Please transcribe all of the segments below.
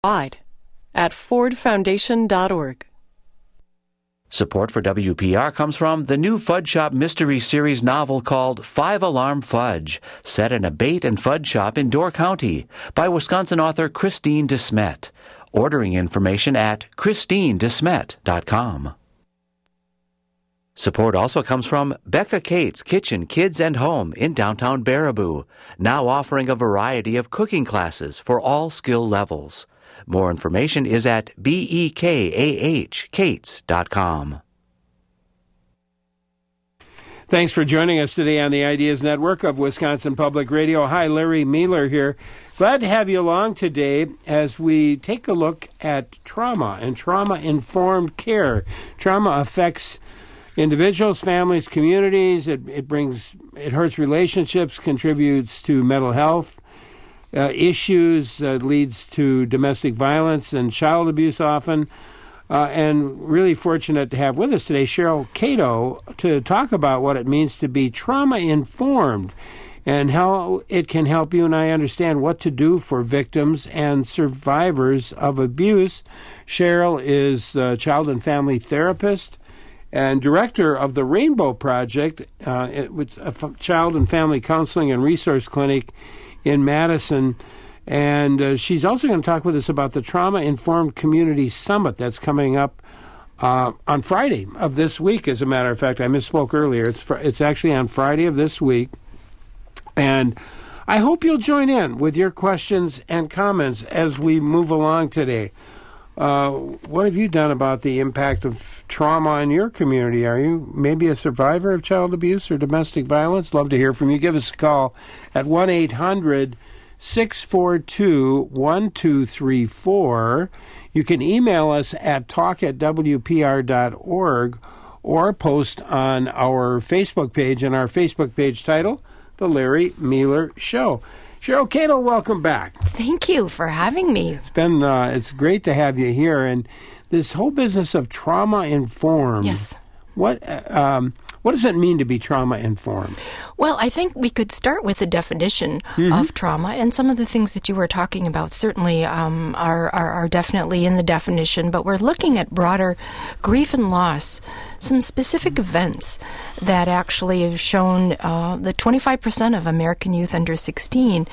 at fordfoundation.org. Support for WPR comes from the new Fudge Shop Mystery Series novel called 5 Alarm Fudge, set in a bait and fudge shop in Door County, by Wisconsin author Christine DeSmet. Ordering information at christinedesmet.com. Support also comes from Becca Cates Kitchen, Kids and Home in downtown Baraboo, now offering a variety of cooking classes for all skill levels. More information is at bekahcates.com. Thanks for joining us today on the Ideas Network of Wisconsin Public Radio. Hi, Larry Mueller here. Glad to have you along today as we take a look at trauma and trauma-informed care. Trauma affects individuals, families, communities. It hurts relationships, contributes to mental health issues, leads to domestic violence and child abuse often. And really fortunate to have with us today Cheryl Cato to talk about what it means to be trauma-informed and how it can help you and I understand what to do for victims and survivors of abuse. Cheryl is a child and family therapist and director of the Rainbow Project, which a child and family counseling and resource clinic in Madison. And she's also going to talk with us about the Trauma-Informed Community Summit that's coming up on Friday of this week, as a matter of fact. I misspoke earlier. It's actually on Friday of this week. And I hope you'll join in with your questions and comments as we move along today. What have you done about the impact of trauma in your community? Are you maybe a survivor of child abuse or domestic violence? Love to hear from you. Give us a call at 1-800-642-1234. You can email us at talk@wpr.org or post on our Facebook page, and our Facebook page title, The Larry Mueller Show. Cheryl Cato, welcome back. Thank you for having me. It's great to have you here. And this whole business of trauma-informed. Yes. What does it mean to be trauma-informed? Well, I think we could start with the definition of trauma, and some of the things that you were talking about certainly are definitely in the definition, but we're looking at broader grief and loss, some specific events that actually have shown that 25% of American youth under 16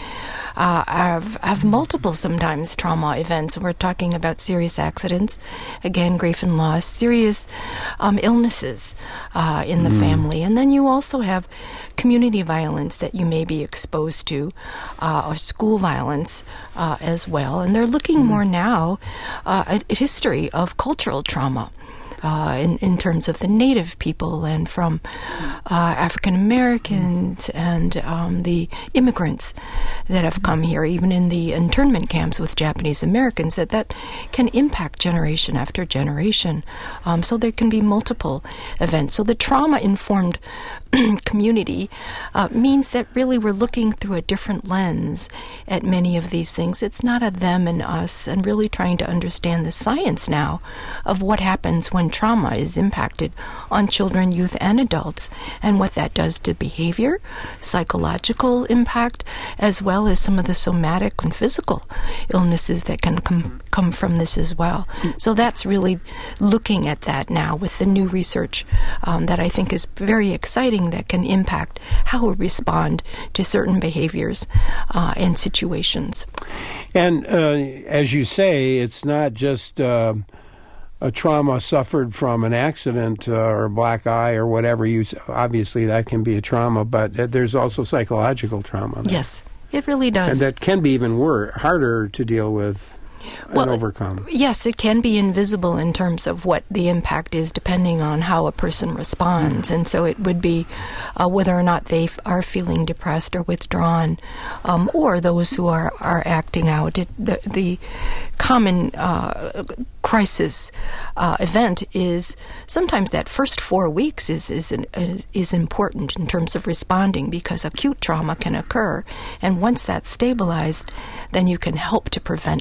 have multiple, sometimes, trauma events. We're talking about serious accidents, again, grief and loss, serious illnesses in the family. And then you also have community violence that you may be exposed to, or school violence as well. And they're looking more now at history of cultural trauma. In terms of the Native people and from African Americans and the immigrants that have come here, even in the internment camps with Japanese Americans, that can impact generation after generation. So there can be multiple events. So the trauma-informed community means that really we're looking through a different lens at many of these things. It's not a them and us, and really trying to understand the science now of what happens when trauma is impacted on children, youth, and adults, and what that does to behavior, psychological impact, as well as some of the somatic and physical illnesses that can come from this as well. So that's really looking at that now with the new research that I think is very exciting, that can impact how we respond to certain behaviors and situations. And as you say, it's not just a trauma suffered from an accident or a black eye or whatever. Obviously, that can be a trauma, but there's also psychological trauma. Yes, it really does. And that can be even harder to deal with and overcome. Yes, it can be invisible in terms of what the impact is depending on how a person responds. And so it would be whether or not they are feeling depressed or withdrawn, or those who are acting out. The common crisis event is sometimes that first 4 weeks is important in terms of responding, because acute trauma can occur. And once that's stabilized, then you can help to prevent more future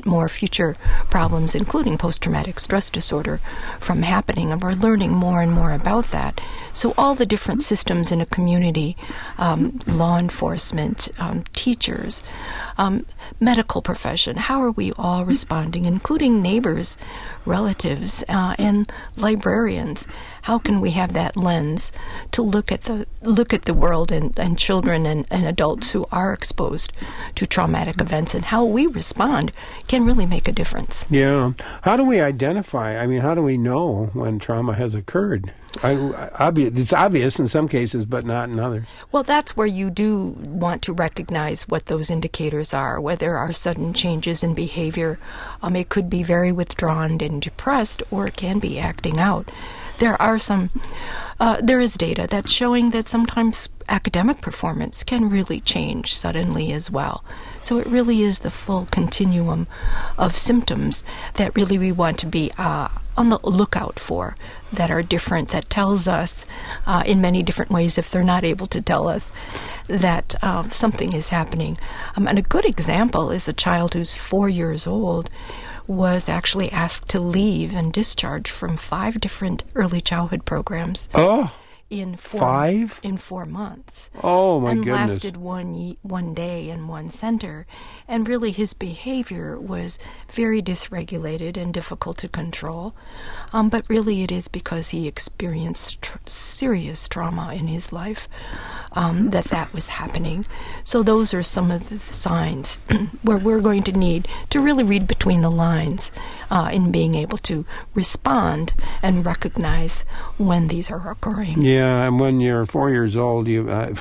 future problems, including post-traumatic stress disorder, from happening. And we're learning more and more about that. So all the different systems in a community, law enforcement, teachers, medical profession, how are we all responding, including neighbors, relatives, and librarians? How can we have that lens to look at the world and children and adults who are exposed to traumatic events, and how we respond can really make a difference. Yeah. How do we identify? I mean, how do we know when trauma has occurred? It's obvious in some cases, but not in others. Well, that's where you do want to recognize what those indicators are, whether there are sudden changes in behavior. It could be very withdrawn and depressed, or it can be acting out. There is data that's showing that sometimes academic performance can really change suddenly as well. So it really is the full continuum of symptoms that really we want to be on the lookout for, that are different, that tells us in many different ways, if they're not able to tell us, that something is happening. And a good example is a child who's 4 years old was actually asked to leave and discharge from 5 different early childhood programs. Oh, in 5? In 4 months. Oh, my and goodness. And lasted one day in one center. And really his behavior was very dysregulated and difficult to control. But really it is because he experienced serious trauma in his life that was happening. So those are some of the signs where we're going to need to really read between the lines in being able to respond and recognize when these are occurring. Yeah, and when you're 4 years old,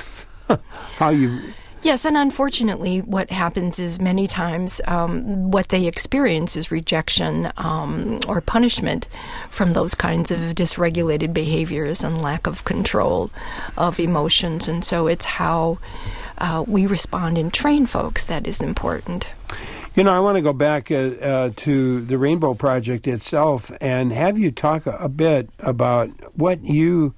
Yes, and unfortunately, what happens is many times what they experience is rejection or punishment from those kinds of dysregulated behaviors and lack of control of emotions. And so it's how we respond and train folks that is important. You know, I want to go back to the Rainbow Project itself and have you talk a bit about what your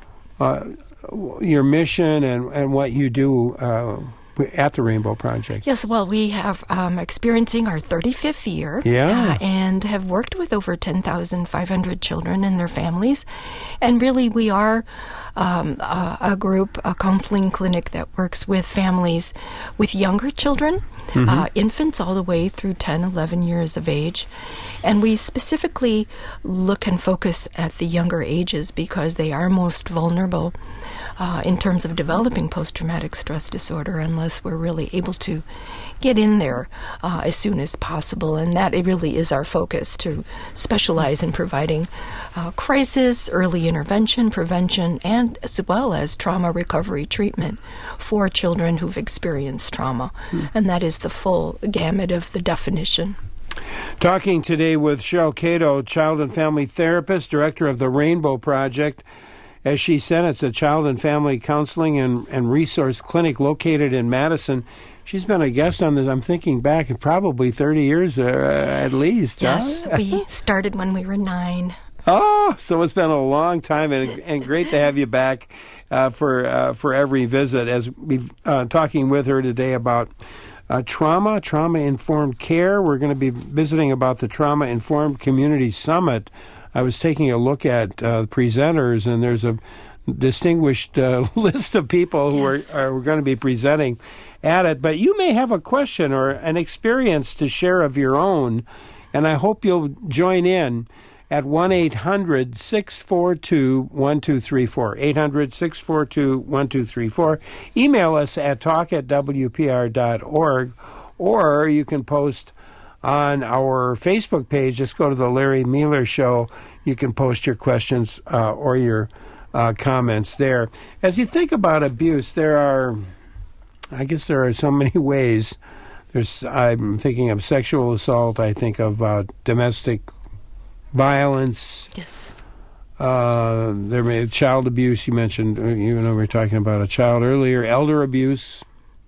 mission and what you do at the Rainbow Project. Yes, well, we have experiencing our 35th year and have worked with over 10,500 children and their families. And really, we are a group, a counseling clinic that works with families with younger children, infants all the way through 10, 11 years of age. And we specifically look and focus at the younger ages because they are most vulnerable in terms of developing post-traumatic stress disorder unless we're really able to get in there as soon as possible. And that really is our focus, to specialize in providing crisis, early intervention, prevention, and as well as trauma recovery treatment for children who've experienced trauma. And that is the full gamut of the definition. Talking today with Cheryl Cato, child and family therapist, director of the Rainbow Project. As she said, it's a child and family counseling and resource clinic located in Madison. She's been a guest on this, I'm thinking back, probably 30 years at least. Yes, we started when we were 9. Oh, so it's been a long time, and great to have you back for every visit. As we've talking with her today about trauma-informed care. We're going to be visiting about the Trauma-Informed Community Summit. I was taking a look at presenters, and there's a distinguished list of people who are going to be presenting at it. But you may have a question or an experience to share of your own, and I hope you'll join in at 1-800-642-1234, 800-642-1234. Email us at talk@wpr.org, or you can post on our Facebook page. Just go to the Larry Meiler Show. You can post your questions or your comments there. As you think about abuse, there are so many ways. I'm thinking of sexual assault. I think about domestic violence. Yes. There may be child abuse. You mentioned, even though we were talking about a child earlier, elder abuse.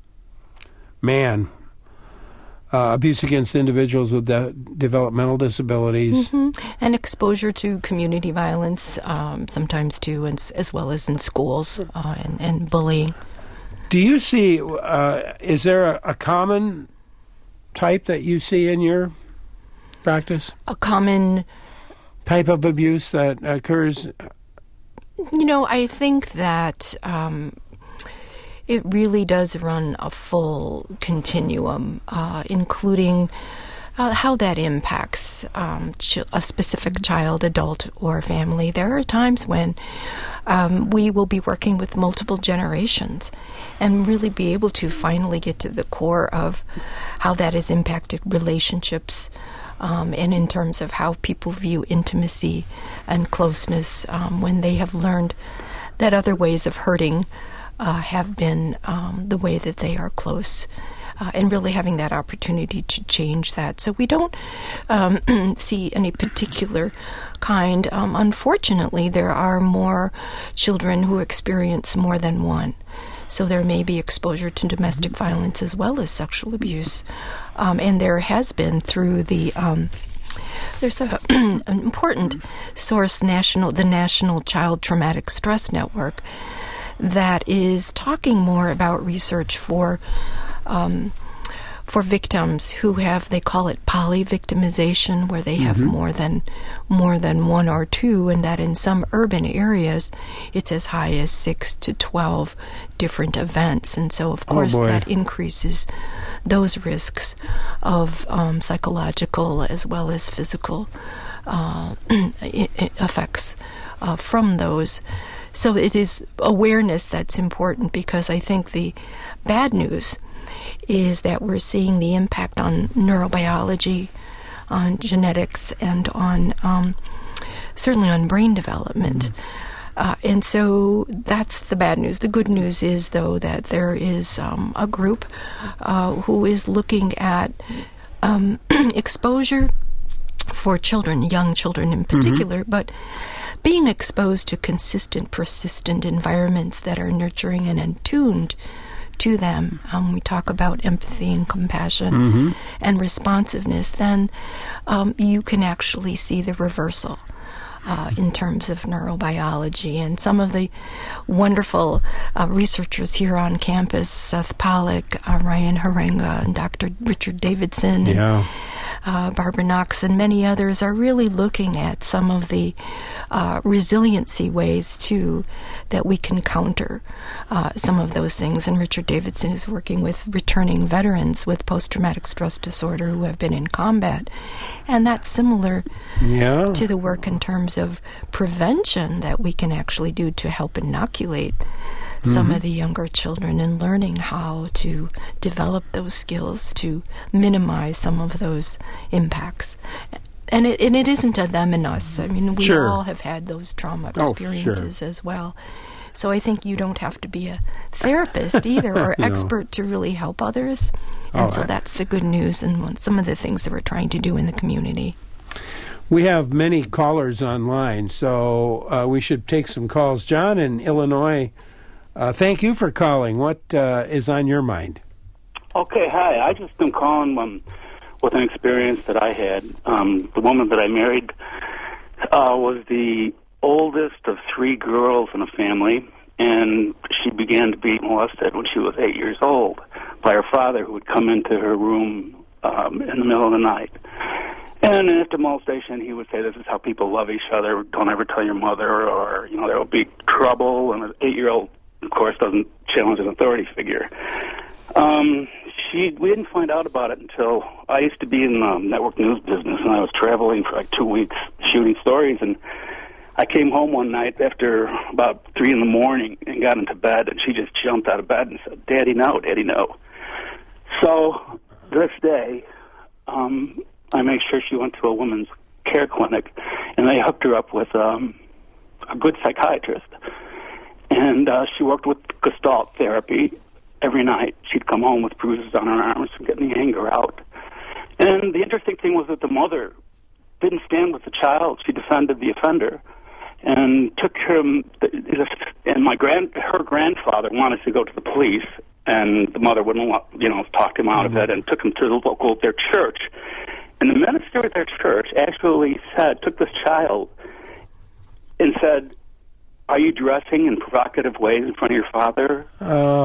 Abuse against individuals with developmental disabilities. And exposure to community violence sometimes too, as well as in schools and bullying. Do you see, is there a common type that you see in your practice? A common type of abuse that occurs? I think that it really does run a full continuum, including how that impacts a specific child, adult, or family. There are times when we will be working with multiple generations and really be able to finally get to the core of how that has impacted relationships, and in terms of how people view intimacy and closeness when they have learned that other ways of hurting have been the way that they are close, and really having that opportunity to change that. So we don't see any particular kind. Unfortunately, there are more children who experience more than one. So there may be exposure to domestic violence as well as sexual abuse. And there has been through the there's an important source, the National Child Traumatic Stress Network, that is talking more about research for victims who have, they call it polyvictimization, where they have more than one or two, and that in some urban areas it's as high as 6 to 12 different events. And so of course that increases those risks of psychological as well as physical effects from those. So it is awareness that's important, because I think the bad news is that we're seeing the impact on neurobiology, on genetics, and on certainly on brain development. And so that's the bad news. The good news is, though, that there is a group who is looking at exposure for children, young children in particular, but being exposed to consistent, persistent environments that are nurturing and attuned to them. We talk about empathy and compassion and responsiveness. Then you can actually see the reversal in terms of neurobiology. And some of the wonderful researchers here on campus, Seth Pollack, Ryan Harenga, and Dr. Richard Davidson, and Barbara Knox, and many others, are really looking at some of the resiliency ways, too, that we can counter some of those things. And Richard Davidson is working with returning veterans with post-traumatic stress disorder who have been in combat. And that's similar to the work in terms of prevention that we can actually do to help inoculate some of the younger children, and learning how to develop those skills to minimize some of those impacts. And it isn't a them and us. I mean, we all have had those trauma experiences as well. So I think you don't have to be a therapist either, or expert to really help others. And so that's the good news, and some of the things that we're trying to do in the community. We have many callers online, so we should take some calls. John in Illinois, thank you for calling. What is on your mind? Okay, hi. I just been calling with an experience that I had. The woman that I married was the oldest of 3 girls in a family, and she began to be molested when she was 8 years old by her father, who would come into her room in the middle of the night. And after molestation, he would say, "This is how people love each other. Don't ever tell your mother, or there will be trouble." And an 8-year-old, of course, doesn't challenge an authority figure. We didn't find out about it until I used to be in the network news business, and I was traveling for like 2 weeks shooting stories. And I came home one night after about 3 in the morning and got into bed, and she just jumped out of bed and said, "Daddy, no, Daddy, no." So this day, I made sure she went to a women's care clinic, and they hooked her up with a good psychiatrist. And she worked with Gestalt therapy every night. She'd come home with bruises on her arms from getting the anger out. And the interesting thing was that the mother didn't stand with the child. She defended the offender and took him. And her grandfather wanted to go to the police, and the mother wouldn't talk him out of it, and took him to their church. And the minister at their church actually took this child and said, "Are you dressing in provocative ways in front of your father?"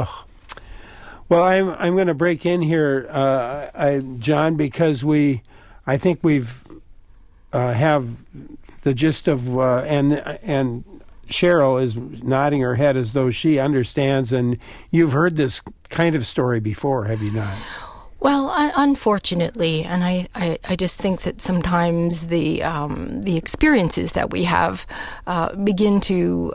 Well, I'm going to break in here, John, because we I think we've have the gist of and Cheryl is nodding her head as though she understands, and you've heard this kind of story before, have you not? Well, unfortunately, and I just think that sometimes the experiences that we have begin to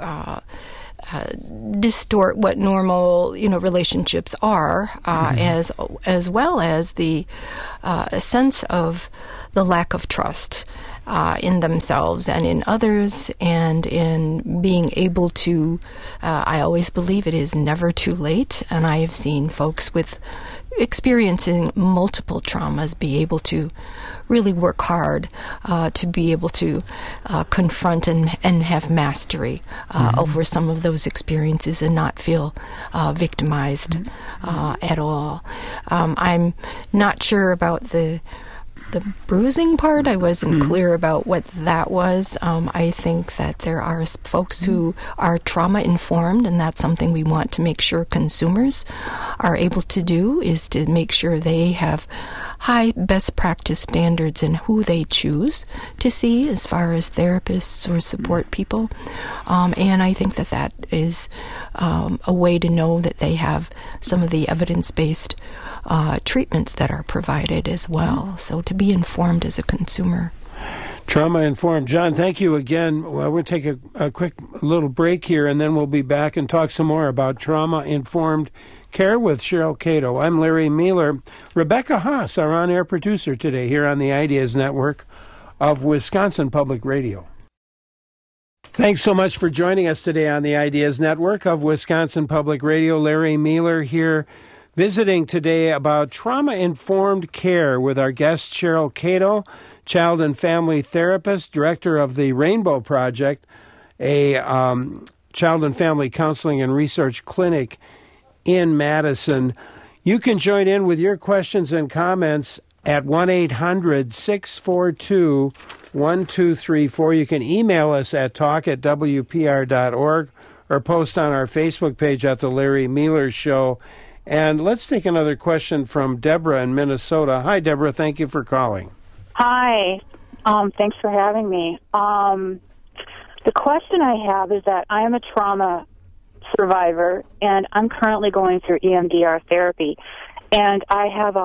distort what normal relationships are, as well as the sense of the lack of trust in themselves and in others, and in being able to. I always believe it is never too late, and I have seen folks with experiencing multiple traumas be able to really work hard to be able to confront and have mastery over some of those experiences and not feel victimized at all. I'm not sure about the bruising part. I wasn't clear about what that was. I think that there are folks who are trauma-informed, and that's something we want to make sure consumers are able to do, is to make sure they have high best practice standards in who they choose to see as far as therapists or support people. And I think that is a way to know that they have some of the evidence-based treatments that are provided as well. So to be informed as a consumer. Trauma-informed. John, thank you again. Well, we'll take a quick little break here, and then we'll be back and talk some more about trauma-informed care with Cheryl Cato. I'm Larry Mueller. Rebecca Haas, our on-air producer today here on the Ideas Network of Wisconsin Public Radio. Thanks so much for joining us today on the Ideas Network of Wisconsin Public Radio. Larry Mueller here, visiting today about trauma-informed care with our guest Cheryl Cato, child and family therapist, director of the Rainbow Project, a child and family counseling and research clinic in Madison. You can join in with your questions and comments at 1-800-642-1234. You can email us at talk@wpr.org or post on our Facebook page at The Larry Mueller Show. And let's take another question from Deborah in Minnesota. Hi, Deborah. Thank you for calling. Hi. Thanks for having me. The question I have is that I am a trauma survivor, and I'm currently going through EMDR therapy. And I have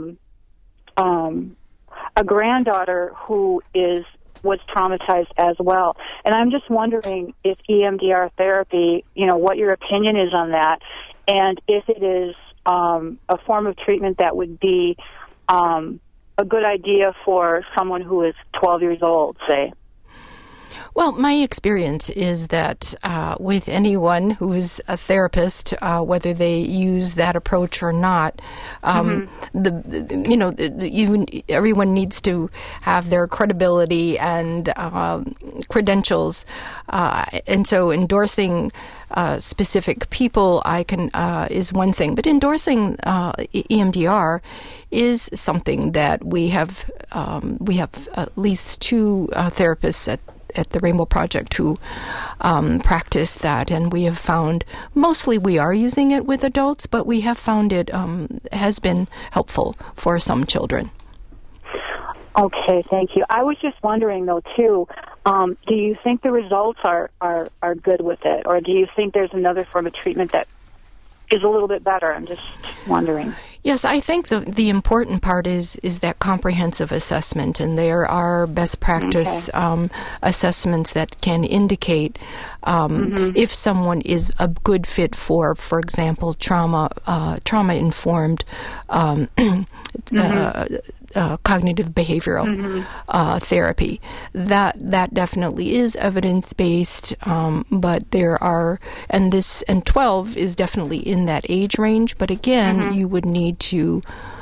a granddaughter who was traumatized as well. And I'm just wondering if EMDR therapy, what your opinion is on that, and if it is a form of treatment that would be a good idea for someone who is 12 years old, say. Well, my experience is that with anyone who is a therapist, whether they use that approach or not, everyone needs to have their credibility and credentials, and so endorsing specific people is one thing, but endorsing EMDR is something that we have at least two therapists at the Rainbow Project who practice that, and we have found mostly we are using it with adults, but we have found it has been helpful for some children. Okay, thank you. I was just wondering, though, too, do you think the results are good with it, or do you think there's another form of treatment that is a little bit better? I'm just wondering. Yes, I think the important part is that comprehensive assessment, and there are best practice assessments that can indicate if someone is a good fit for example, trauma-informed cognitive behavioral therapy. That definitely is evidence-based, but there are, and 12 is definitely in that age range, but again, you would need to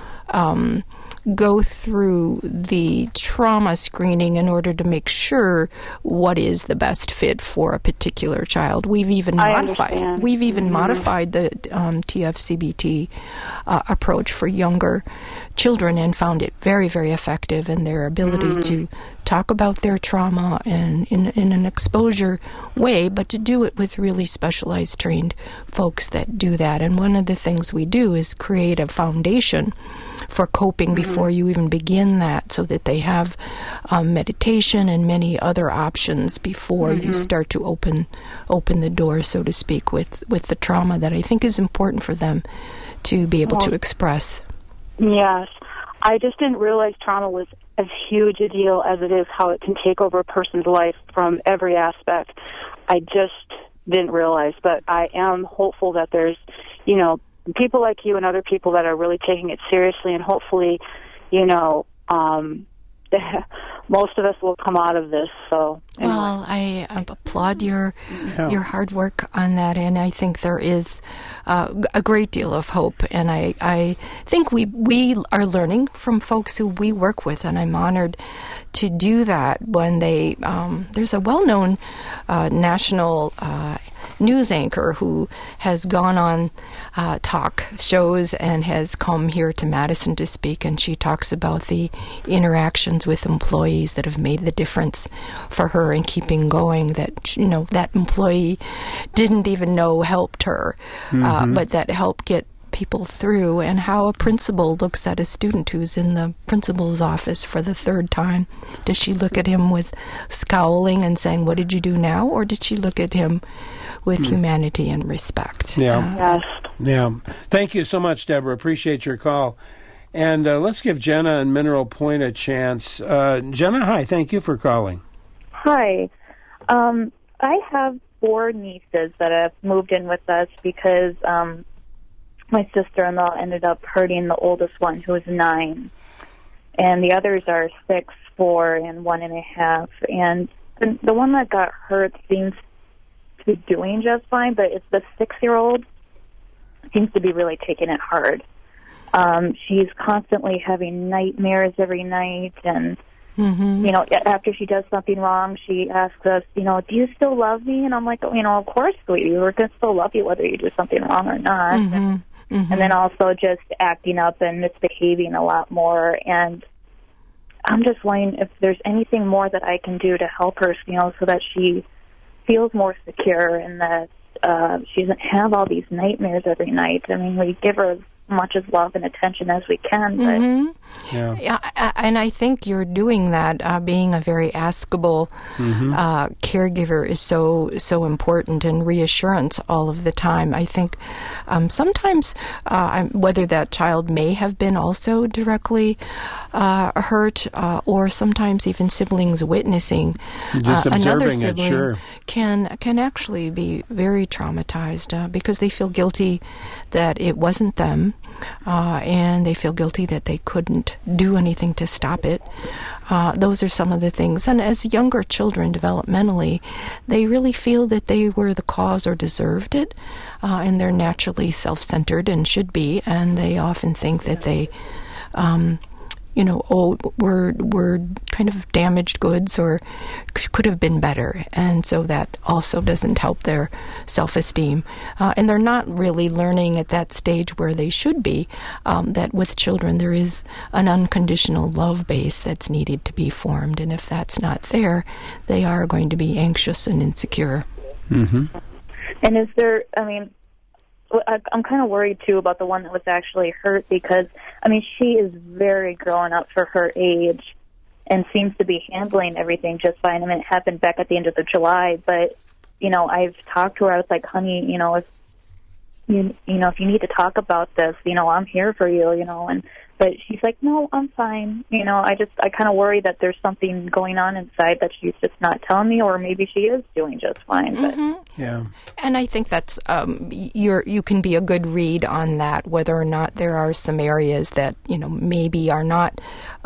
go through the trauma screening in order to make sure what is the best fit for a particular child. We've even modified the TFCBT approach for younger children and found it very, very effective in their ability talk about their trauma and in an exposure way, but to do it with really specialized, trained folks that do that. And one of the things we do is create a foundation for coping before you even begin that, so that they have meditation and many other options before you start to open the door, so to speak, with the trauma that I think is important for them to be able to express. Yes. I just didn't realize trauma was as huge a deal as it is, how it can take over a person's life from every aspect. I just didn't realize, but I am hopeful that there's, people like you and other people that are really taking it seriously, and hopefully, most of us will come out of this. So, anyway. Well, I applaud your hard work on that, and I think there is a great deal of hope. And I think we are learning from folks who we work with, and I'm honored to do that. When there's a well-known national news anchor who has gone on talk shows and has come here to Madison to speak, and she talks about the interactions with employees that have made the difference for her in keeping going, that that employee didn't even know helped her, but that helped get people through, and how a principal looks at a student who's in the principal's office for the third time. Does she look at him with scowling and saying, "What did you do now?" Or did she look at him with humanity and respect? Yes. Yeah. Thank you so much, Deborah. Appreciate your call. And let's give Jenna and Mineral Point a chance. Jenna, hi. Thank you for calling. Hi. I have 4 nieces that have moved in with us because my sister-in-law ended up hurting the oldest one, who is 9. And the others are 6, 4, and 1.5. And the one that got hurt seems to be doing just fine, but it's the 6-year-old seems to be really taking it hard. She's constantly having nightmares every night, and after she does something wrong, she asks us, do you still love me? And I'm like, of course, sweetie, we're going to still love you whether you do something wrong or not. And then also just acting up and misbehaving a lot more. And I'm just wondering if there's anything more that I can do to help her, so that she feels more secure and that she doesn't have all these nightmares every night. I mean, we give her as much as love and attention as we can, but and I think you're doing that. Being a very askable caregiver is so important, and reassurance all of the time. I think sometimes whether that child may have been also directly hurt, or sometimes even siblings witnessing another sibling can actually be very traumatized because they feel guilty that it wasn't them, and they feel guilty that they couldn't do anything to stop it. Those are some of the things. And as younger children, developmentally, they really feel that they were the cause or deserved it, and they're naturally self-centered and should be, and they often think that they we're kind of damaged goods or could have been better. And so that also doesn't help their self-esteem. And they're not really learning at that stage where they should be, that with children there is an unconditional love base that's needed to be formed. And if that's not there, they are going to be anxious and insecure. And is there, I'm kind of worried, too, about the one that was actually hurt because, she is very grown up for her age and seems to be handling everything just fine. It happened back at the end of July, but, I've talked to her. I was like, honey, if if you need to talk about this, I'm here for you, but she's like, no, I'm fine. I kind of worry that there's something going on inside that she's just not telling me, or maybe she is doing just fine. But. Yeah. And I think that's, you can be a good read on that, whether or not there are some areas that, maybe are not,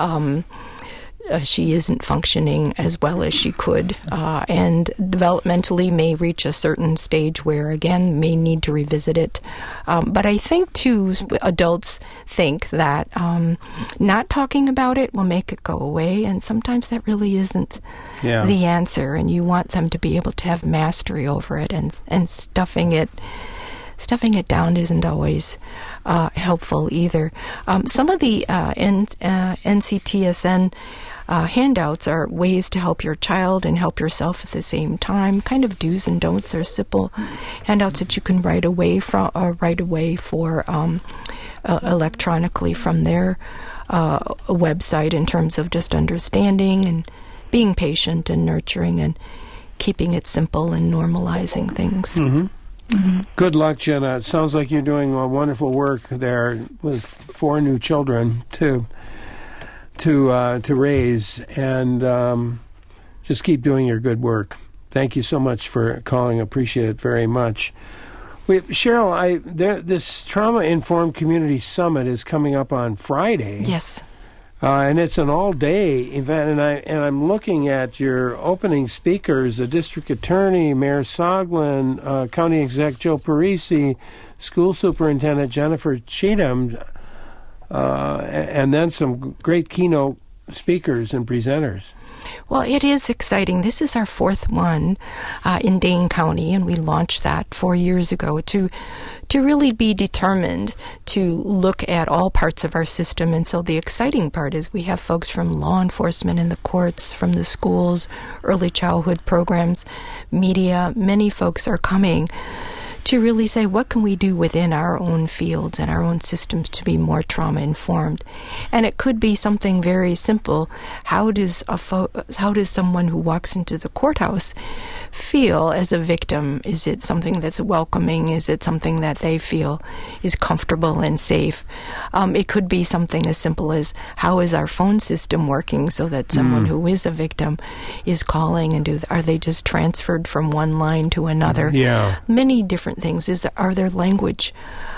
she isn't functioning as well as she could, and developmentally may reach a certain stage where, again, may need to revisit it. But I think, too, adults think that not talking about it will make it go away, and sometimes that really isn't the answer, and you want them to be able to have mastery over it, and stuffing it down isn't always helpful either. Some of the NCTSN handouts are ways to help your child and help yourself at the same time. Kind of do's and don'ts are simple handouts that you can write away for electronically from their website in terms of just understanding and being patient and nurturing and keeping it simple and normalizing things. Mm-hmm. Mm-hmm. Good luck, Jenna. It sounds like you're doing wonderful work there with 4 new children to raise, and just keep doing your good work. Thank you so much for calling. Appreciate it very much. Cheryl, this Trauma-Informed Community Summit is coming up on Friday. Yes. And it's an all-day event, and I'm looking at your opening speakers: the District Attorney, Mayor Soglin, County Exec Joe Parisi, School Superintendent Jennifer Cheatham, and then some great keynote speakers and presenters. Well, it is exciting. This is our 4th one in Dane County, and we launched that 4 years ago to really be determined to look at all parts of our system. And so the exciting part is we have folks from law enforcement and the courts, from the schools, early childhood programs, media. Many folks are coming to really say, what can we do within our own fields and our own systems to be more trauma-informed? And it could be something very simple. How does someone who walks into the courthouse feel as a victim? Is it something that's welcoming? Is it something that they feel is comfortable and safe? It could be something as simple as, how is our phone system working so that someone who is a victim is calling, and are they just transferred from one line to another? Yeah. Many different things. Are there language,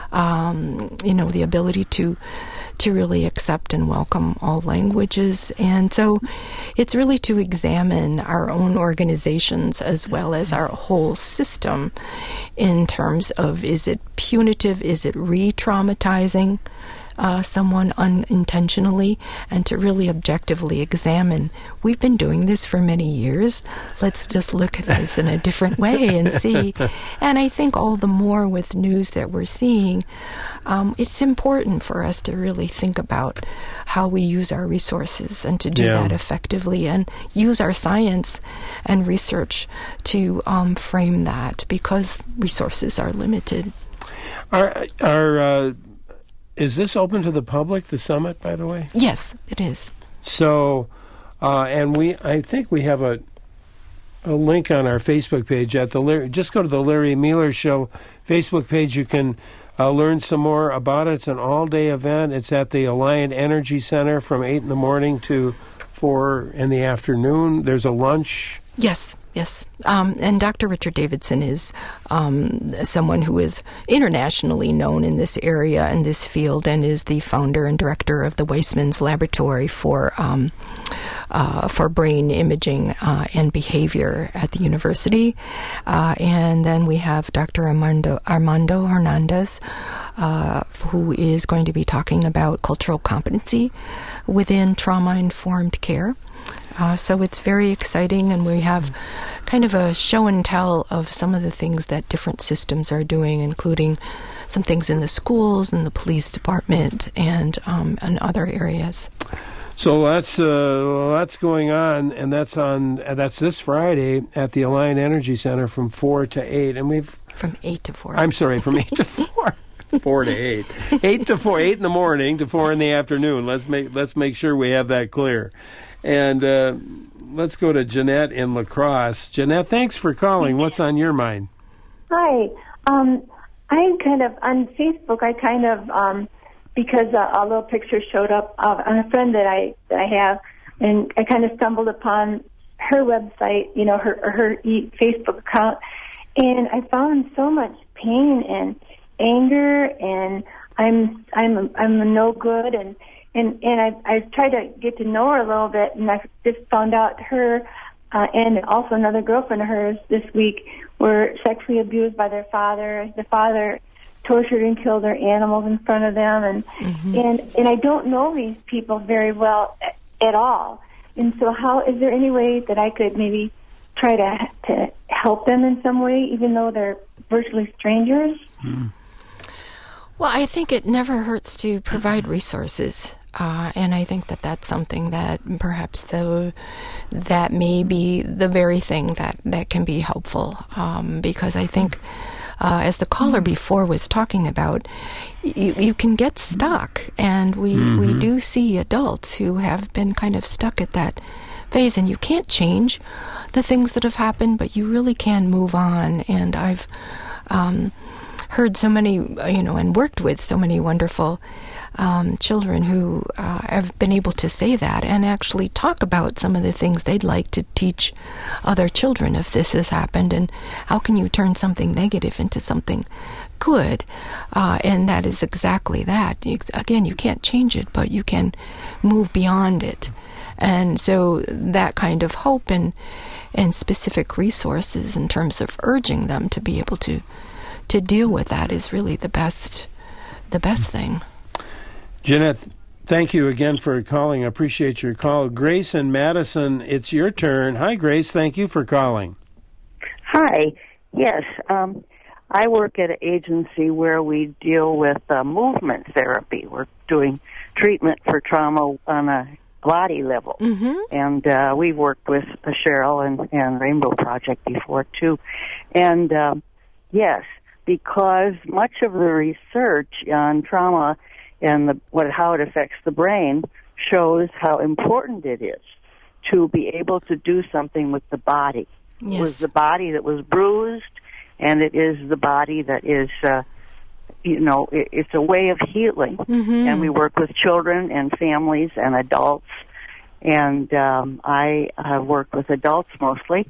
the ability to really accept and welcome all languages? And so it's really to examine our own organizations as well as our whole system in terms of, is it punitive? Is it re-traumatizing someone unintentionally? And to really objectively examine, we've been doing this for many years. Let's just look at this in a different way and see. And I think all the more with news that we're seeing, it's important for us to really think about how we use our resources and to do that effectively, and use our science and research to frame that, because resources are limited. Is this open to the public, the summit, by the way? Yes, it is. So, and I think we have a link on our Facebook page at just go to the Larry Mealer Show Facebook page. You can learn some more about it. It's an all-day event. It's at the Alliant Energy Center from 8 in the morning to 4 in the afternoon. There's a lunch. Yes. And Dr. Richard Davidson is someone who is internationally known in this area and this field, and is the founder and director of the Weissman's Laboratory for brain imaging and behavior at the university. And then we have Dr. Armando Hernandez, who is going to be talking about cultural competency within trauma-informed care. So it's very exciting, and we have kind of a show and tell of some of the things that different systems are doing, including some things in the schools and the police department and other areas. So that's going on, and that's this Friday at the Alliant Energy Center from 4 to 8, and from 8 to 4. I'm sorry, from 8 to 4. 4 to 8. 8 to 4, 8 in the morning to 4 in the afternoon. Let's make sure we have that clear. And let's go to Jeanette in La Crosse. Jeanette, thanks for calling. What's on your mind? Hi. I'm kind of on Facebook. Because a little picture showed up on a friend that I have, and I kind of stumbled upon her website, her Facebook account, and I found so much pain and anger, and I'm a no good, and I tried to get to know her a little bit, and I just found out her and also another girlfriend of hers this week were sexually abused by their father. The father tortured and killed their animals in front of them, and I don't know these people very well at all. And so, is there any way that I could maybe try to help them in some way, even though they're virtually strangers? Well, I think it never hurts to provide resources. And I think that that's something that perhaps that may be the very thing that can be helpful, because I think, as the caller before was talking about, you can get stuck, and we do see adults who have been kind of stuck at that phase, and you can't change the things that have happened, but you really can move on. And I've heard so many, and worked with so many wonderful children who have been able to say that and actually talk about some of the things they'd like to teach other children if this has happened, and how can you turn something negative into something good. And that is exactly that. Again, you can't change it, but you can move beyond it. And so that kind of hope and specific resources in terms of urging them to be able to deal with that is really the best thing. Jeanette, thank you again for calling. I appreciate your call. Grace and Madison, it's your turn. Hi, Grace. Thank you for calling. Hi. Yes, I work at an agency where we deal with movement therapy. We're doing treatment for trauma on a body level. And we've worked with Cheryl and Rainbow Project before, too. And, yes, because much of the research on trauma and how it affects the brain shows how important it is to be able to do something with the body. Yes. It was the body that was bruised, and it is the body that is, it's a way of healing. And we work with children and families and adults. And I have worked with adults mostly.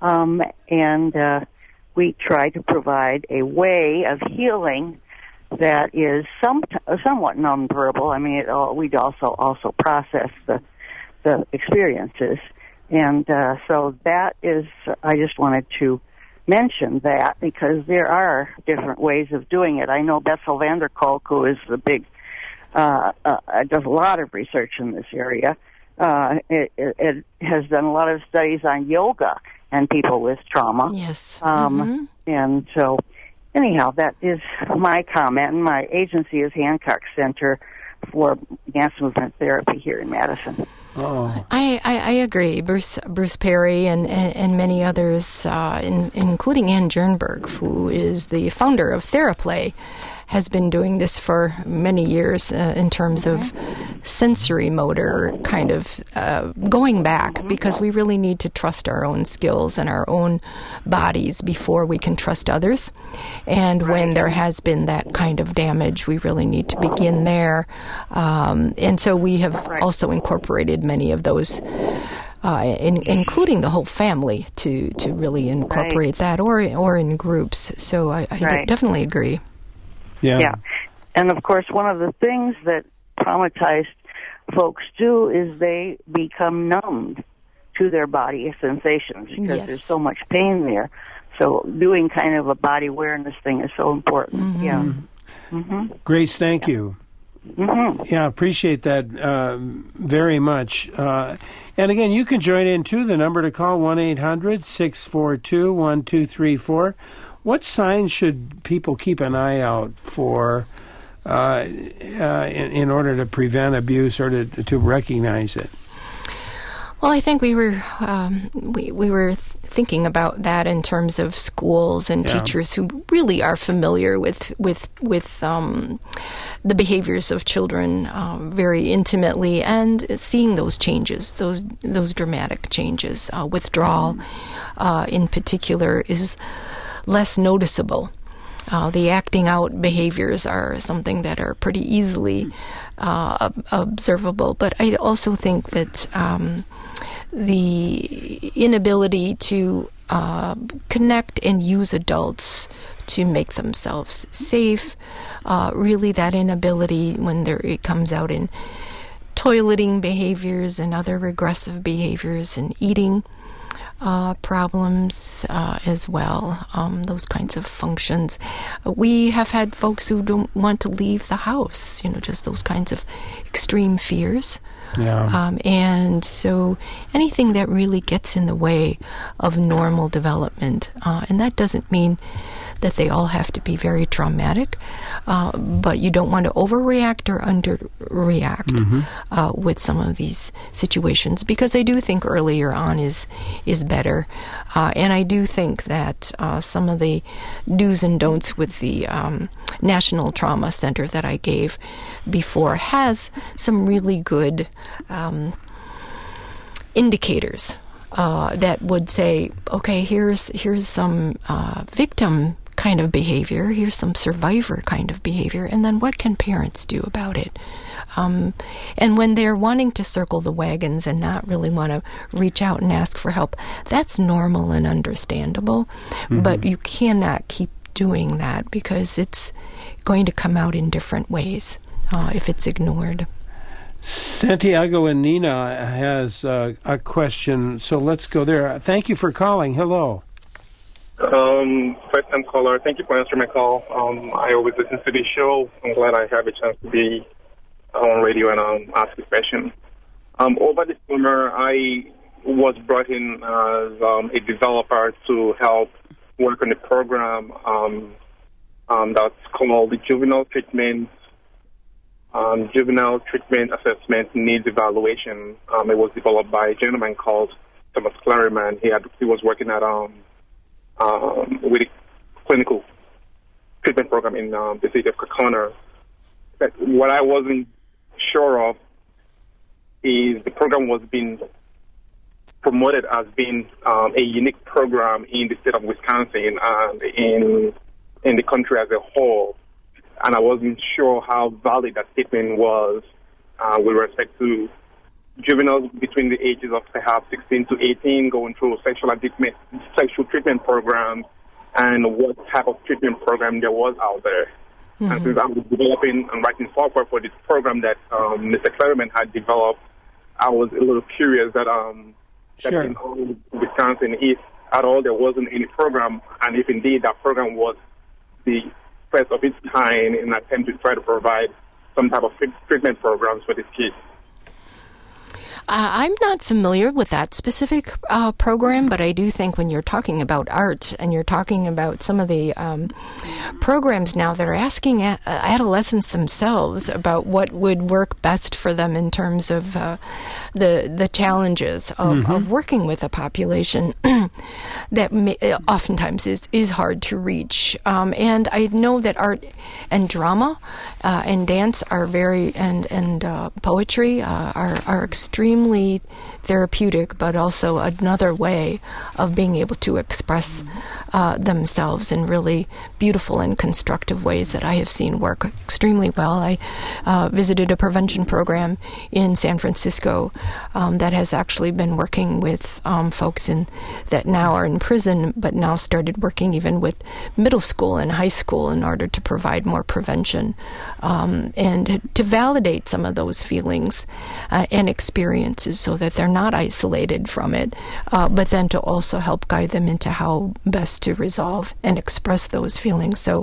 And we try to provide a way of healing that is somewhat nonverbal. I mean, we'd also process the experiences, and so that is. I just wanted to mention that because there are different ways of doing it. I know Bessel van der Kolk, who is the big, does a lot of research in this area. It has done a lot of studies on yoga and people with trauma. Yes. And so. Anyhow, that is my comment. And my agency is Hancock Center for Dance Movement Therapy here in Madison. Oh. I agree. Bruce Perry and many others, including Ann Jernberg, who is the founder of TheraPlay, has been doing this for many years in terms of sensory motor kind of going back, because we really need to trust our own skills and our own bodies before we can trust others. And when there has been that kind of damage, we really need to begin there. And so we have also incorporated many of those, including the whole family, to really incorporate that, or in groups. So I definitely agree. Yeah. And, of course, one of the things that traumatized folks do is they become numbed to their body sensations because there's so much pain there. So doing kind of a body awareness thing is so important. Yeah. Grace, thank you. Yeah, appreciate that very much. And again, you can join in, too. The number to call, 1-800-642-1234. What signs should people keep an eye out for in order to prevent abuse or to recognize it? Well, I think we were thinking about that in terms of schools and teachers who really are familiar with the behaviors of children very intimately, and seeing those changes, those dramatic changes. Withdrawal, in particular, is less noticeable. The acting out behaviors are something that are pretty easily observable, but I also think that the inability to connect and use adults to make themselves safe, really that inability when it comes out in toileting behaviors and other regressive behaviors and eating problems as well, those kinds of functions. We have had folks who don't want to leave the house, just those kinds of extreme fears. And so anything that really gets in the way of normal development, and that doesn't mean that they all have to be very traumatic, but you don't want to overreact or underreact with some of these situations, because I do think earlier on is better. And I do think that some of the do's and don'ts with the National Trauma Center that I gave before has some really good indicators that would say, okay, here's some victim kind of behavior, here's some survivor kind of behavior, and then what can parents do about it? And when they're wanting to circle the wagons and not really want to reach out and ask for help, that's normal and understandable, but you cannot keep doing that because it's going to come out in different ways if it's ignored. Santiago and Nina has a question, so let's go there. Thank you for calling. Hello. First-time caller. Thank you for answering my call. I always listen to this show. I'm glad I have a chance to be on radio and ask a question. Over the summer, I was brought in as a developer to help work on a program that's called the Juvenile Treatment Assessment Needs Evaluation. It was developed by a gentleman called Thomas Claryman. He was working at with a clinical treatment program in the city of Kaukauna. But what I wasn't sure of is the program was being promoted as being a unique program in the state of Wisconsin and in the country as a whole. And I wasn't sure how valid that statement was with respect to juveniles between the ages of perhaps 16 to 18 going through sexual treatment programs, and what type of treatment program there was out there. And since I was developing and writing software for this program that Mr. Claryman had developed, I was a little curious that that in all Wisconsin, if at all there wasn't any program, and if indeed that program was the first of its kind in an attempt to try to provide some type of treatment programs for these kids. I'm not familiar with that specific program, but I do think when you're talking about art and you're talking about some of the programs now that are asking adolescents themselves about what would work best for them in terms of the challenges of working with a population that oftentimes is hard to reach. And I know that art and drama and dance are very, and poetry are extremely therapeutic, but also another way of being able to express themselves in really beautiful and constructive ways that I have seen work extremely well. I visited a prevention program in San Francisco that has actually been working with folks that now are in prison, but now started working even with middle school and high school in order to provide more prevention and to validate some of those feelings and experiences so that they're not isolated from it, but then to also help guide them into how best to resolve and express those feelings. So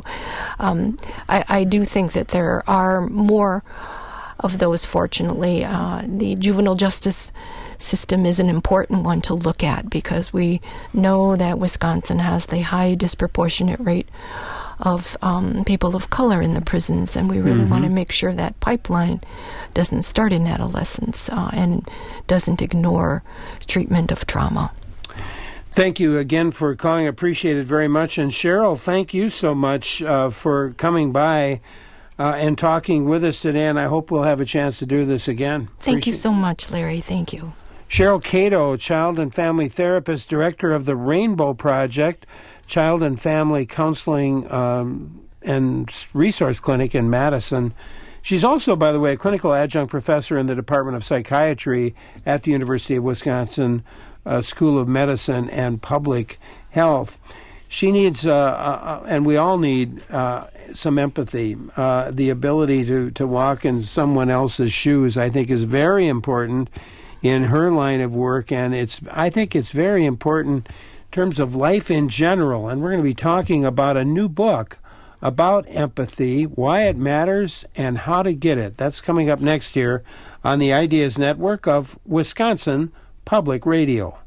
I do think that there are more of those, fortunately. The juvenile justice system is an important one to look at because we know that Wisconsin has the high disproportionate rate of people of color in the prisons, and we really want to make sure that pipeline doesn't start in adolescence and doesn't ignore treatment of trauma. Thank you again for calling. Appreciate it very much. And Cheryl, thank you so much for coming by and talking with us today, and I hope we'll have a chance to do this again. Thank you so much, Larry. Thank you. Cheryl Cato, child and family therapist, director of the Rainbow Project, Child and Family Counseling and Resource Clinic in Madison. She's also, by the way, a clinical adjunct professor in the Department of Psychiatry at the University of Wisconsin School of Medicine and Public Health. She needs, and we all need, some empathy. The ability to walk in someone else's shoes, I think, is very important in her line of work, and I think it's very important in terms of life in general. And we're going to be talking about a new book about empathy, why it matters, and how to get it. That's coming up next year on the Ideas Network of Wisconsin Public Radio.